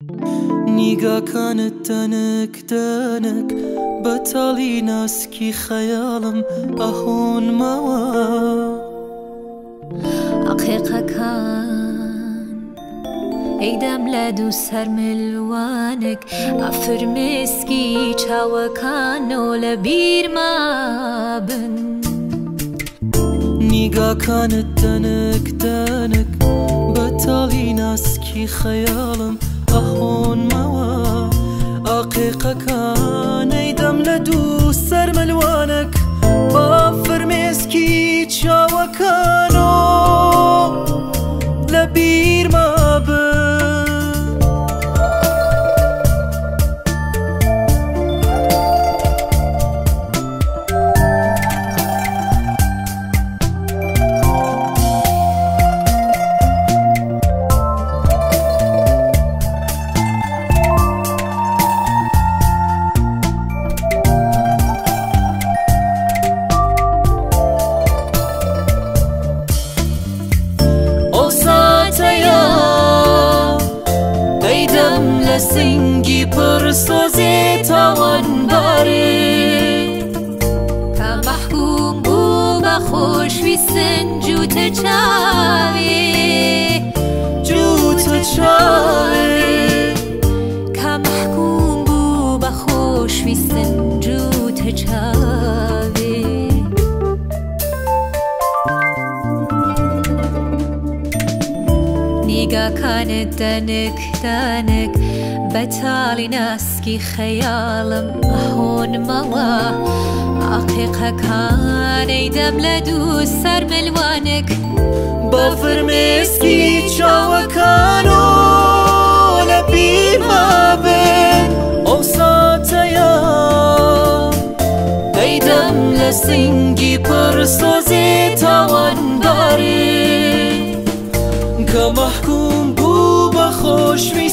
نیگاکانت دەنک دەنک بەتاڵی ناسکی خەیاڵم ئەهۆنمەوە عقیقەکان ئەیدەم لە دوو سەر ملوانک ئەفرمێسکی چاوەکانەوە لە بیرما بن نیگاکانت دەنک دەنک بەتاڵی ناسکی خەیاڵم ئەهۆنمەوە عقیقەکان ئەیدەم لە دوو سەر ملوانک با فرمێسکی چاوەکانۆ لە بیرما بن سنگی پرسۆزێ تاوانبارێ کە مەحکوم بوو بە خۆشویستن جووتە چاوێ جووتە چاوێ کە مەحکوم بوو بە خۆشویستن جووتە چاوێ نیگاکانت دەنک دەنک بەتاڵی ناسکی خەیاڵم ئەهۆنمەوە عقیقەکان ئەیدەم لە دوو سەر ملوانک بە فرمێسکی چاوەکانۆ لە بیرما بن ئەو ساتەیە ئەیدەم لە سنگی پرسۆزێ تاوانبارێ کە مەحکوم بوو بە خۆشویستن